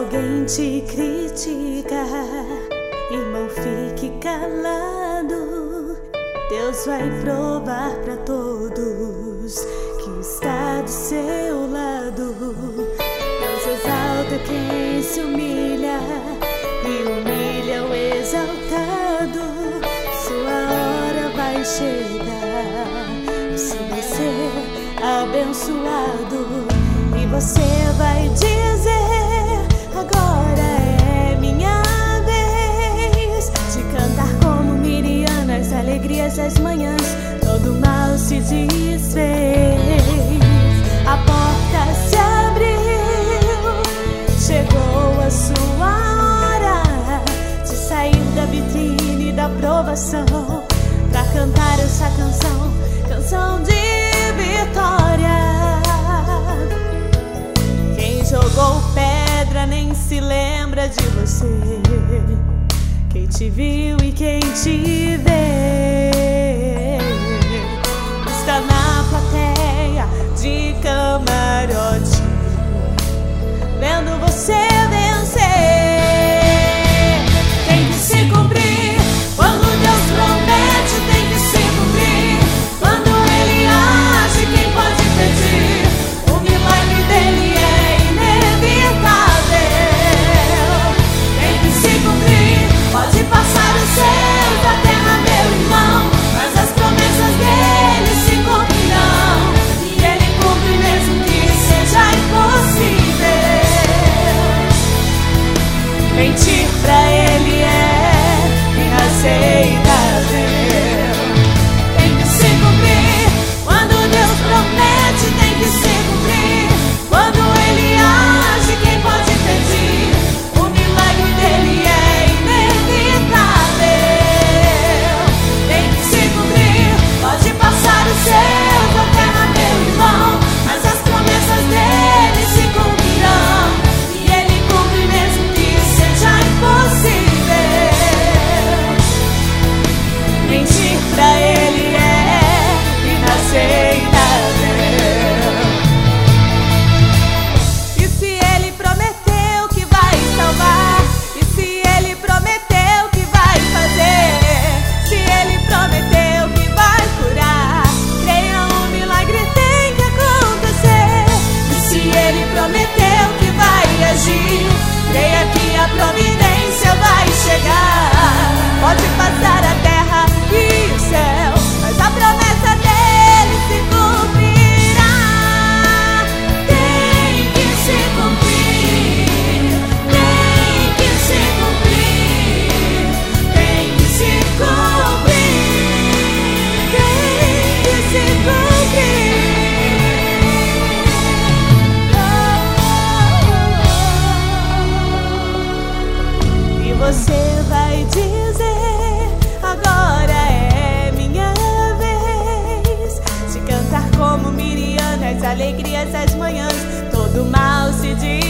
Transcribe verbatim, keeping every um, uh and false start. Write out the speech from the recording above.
alguém te critica, irmão, fique calado. Deus vai provar pra todos que está do seu lado. Deus exalta quem se humilha e humilha o exaltado. Sua hora vai chegar, você vai ser abençoado. E você vai dizer: agora é minha vez de cantar como Miriam nas alegrias das manhãs. Todo mal se desfez, a porta se abriu, chegou a sua hora de sair da vitrine da provação pra cantar essa canção, canção de vitória. Quem jogou pedra nem se lembra de você, quem te viu e quem te vê está na plateia de camarote, vendo você vencer. Tem que se cumprir quando Deus promete, tem que se cumprir quando Ele age. Quem pode pedir? O milagre dele é inevitável. Tem que se cumprir, pode passar os céus da terra, meu irmão, mas as promessas dele se cumprirão. E ele cumpre mesmo que seja impossível. Mentir pra ele é inaceitável. Tem que se cumprir quando Deus promete, tem que se cumprir quando ele age. Quem pode pedir? O milagre dele é inevitável. Tem que se cumprir, pode passar o céu da terra, meu irmão, mas as promessas dele se cumprirão. E ele cumpre mesmo que seja impossível. Mentir pra ele é inaceitável. E se ele prometeu que vai salvar, e se ele prometeu que vai fazer, se ele prometeu que vai curar, creia, um milagre tem que acontecer. E se ele prometeu que vai agir, creia que a providência vai chegar. Pode passar a terra e o céu, mas a promessa dele se cumprirá. Tem que se cumprir, tem que se cumprir, tem que se cumprir, tem que se cumprir. E você vai dizer: agora é minha vez de cantar como Miriam nas alegrias das manhãs. Todo mal se diz.